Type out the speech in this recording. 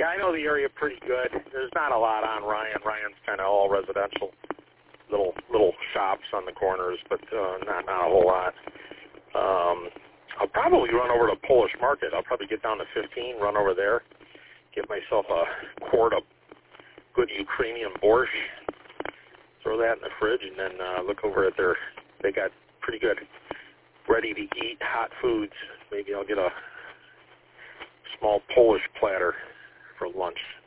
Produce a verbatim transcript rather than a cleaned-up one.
Yeah, I know the area pretty good. There's not a lot on Ryan. Ryan's kind of all residential, little little shops on the corners, but uh, not not a whole lot. Um, I'll probably run over to Polish Market. I'll probably get down to fifteen, run over there, get myself a quart of good Ukrainian borscht, throw that in the fridge, and then uh, look over at their. They got pretty good ready-to-eat hot foods. Maybe I'll get a small Polish platter for lunch.